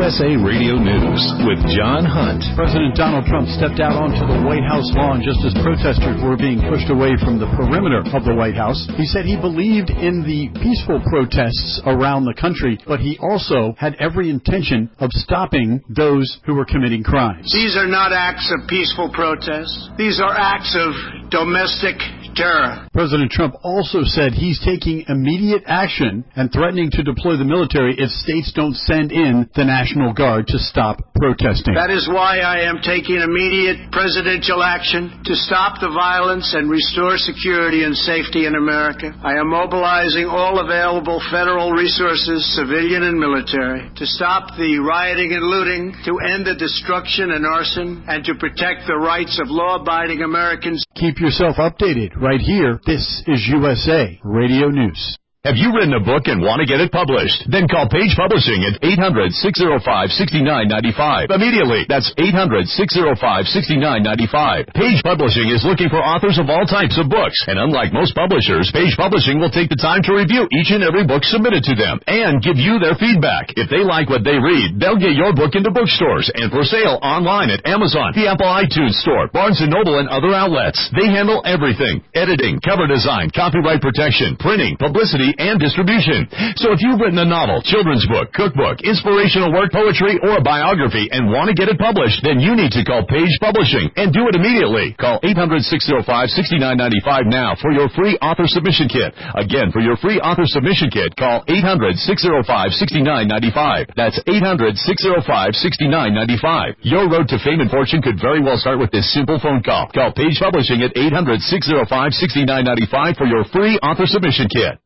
USA Radio News with John Hunt. President Donald Trump stepped out onto the White House lawn just as protesters were being pushed away from the perimeter of the White House. He said he believed in the peaceful protests around the country, but he also had every intention of stopping those who were committing crimes. These are not acts of peaceful protest. These are acts of domestic terror. President Trump also said he's taking immediate action and threatening to deploy the military if states don't send in the National Guard to stop protesting. That is why I am taking immediate presidential action to stop the violence and restore security and safety in America. I am mobilizing all available federal resources, civilian and military, to stop the rioting and looting, to end the destruction and arson, and to protect the rights of law-abiding Americans. Keep yourself updated right here. This is USA Radio News. Have you written a book and want to get it published? Then call Page Publishing at 800-605-6995. Immediately. That's 800-605-6995. Page Publishing is looking for authors of all types of books. And unlike most publishers, Page Publishing will take the time to review each and every book submitted to them and give you their feedback. If they like what they read, they'll get your book into bookstores and for sale online at Amazon, the Apple iTunes Store, Barnes & Noble, and other outlets. They handle everything: editing, cover design, copyright protection, printing, publicity, and distribution. So if you've written a novel, children's book, cookbook, inspirational work, poetry, or a biography and want to get it published, then you need to call Page Publishing and do it immediately. Call 800-605-6995 now for your free author submission kit. Again, for your free author submission kit, call 800-605-6995. That's 800-605-6995. Your road to fame and fortune could very well start with this simple phone call. Call Page Publishing at 800-605-6995 for your free author submission kit.